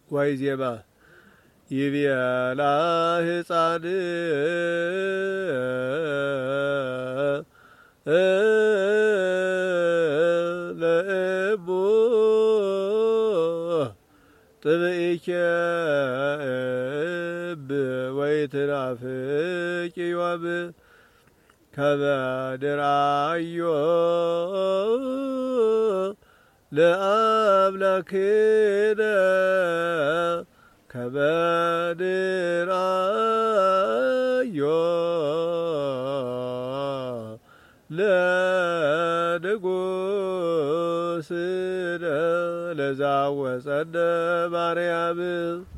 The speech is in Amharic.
ወይዜማ ይቤላ ሕፃን ለእሙ ጥብኢከ ወይትናፍቂ ዮም ከመ ንርአዮ ለአምላክነ ከመ ንርአዮ ለንጉሥነ ለዘአወፀነ ማርያም